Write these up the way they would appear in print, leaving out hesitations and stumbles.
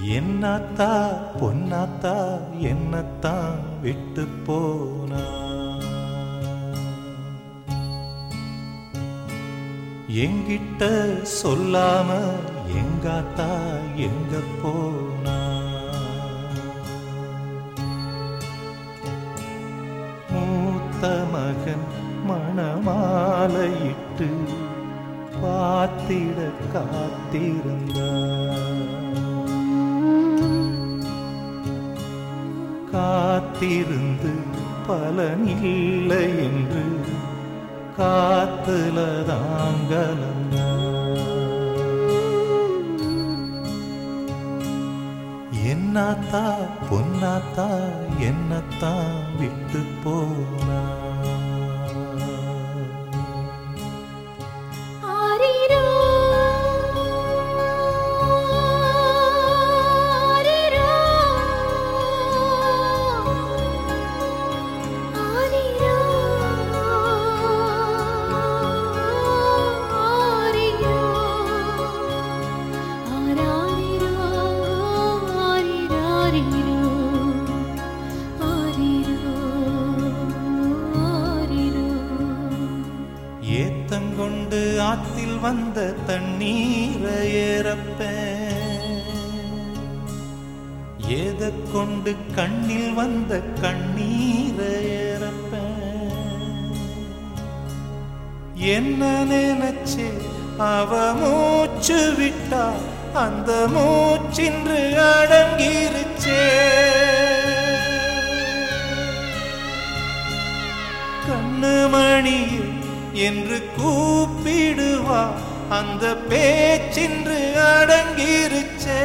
என்னத்தா பொன்னாத்தா என்னத்தான் விட்டு போனா, எங்கிட்ட சொல்லாம எங்காத்தா எங்க போனா, மூத்த மகன் மணமாலையிட்டு பார்த்திட காத்திருந்தார், காத்திருந்து பலனில்லை என்று காத்துல தாங்கலங்க. என்னத்தா பொன்னாத்தா என்னத்தான் விட்டு போனா, ஏத்தங்கொண்டு ஆத்தில் வந்த தண்ணீரை ஏறப்பேன், ஏத கொண்டு கண்ணில் வந்த கண்ணீரை ஏறப்பேன், என்ன நினைச்சு அவ மூச்சு விட்டா அந்த மூச்சின்று அடங்கிருச்சே, கண்ணு மணியே என்று கூப்பிடுவா அந்த பேச்சின்று அடங்கிருச்சே,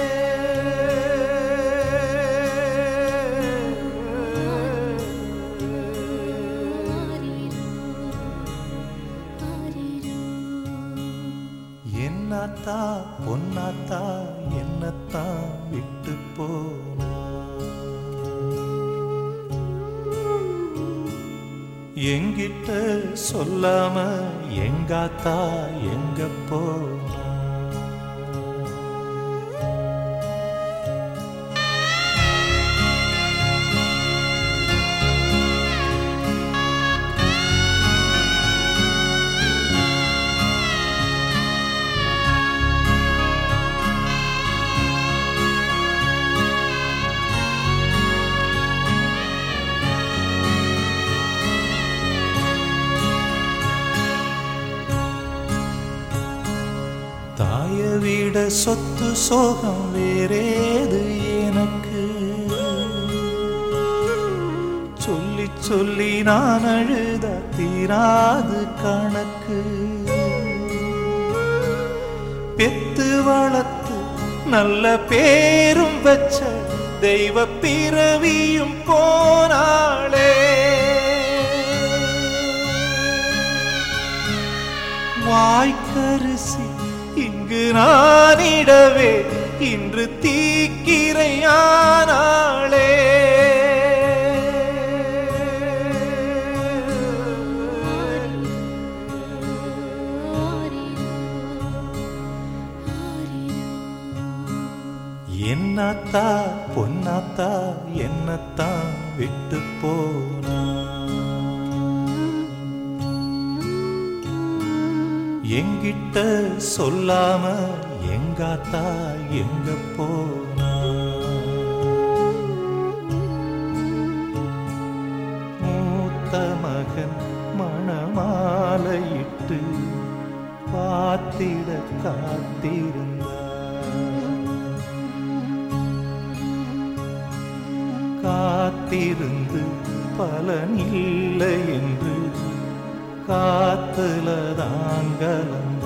என்னத்தா பொன்னாத்தா என்னத்தான் விட்டு போனா, எங்கிட்ட சொல்லாம எங்காத்தா எங்க போனா, தாய விட சொத்து சோகம் வேறேது எனக்கு, சொல்லி சொல்லி நான் அழுத தீராது கணக்கு, பெத்து வளர்த்து நல்ல பேரும் வச்ச தெய்வ பிறவியும் போனாளே, வாய்க்கரிசி இங்கு நானிடவே இன்று தீக்கிரையானாளே, என்னத்தா பொன்னாத்தா என்னத்தான் விட்டு போனா, எங்கிட்ட சொல்லாம எங்காத்தா எங்க போனா, மூத்த மகன் மணமாலையிட்டு பார்த்திட காத்திருந்தார், காத்திருந்து பலனில்லை என்று காத்துல தாங்கலங்க.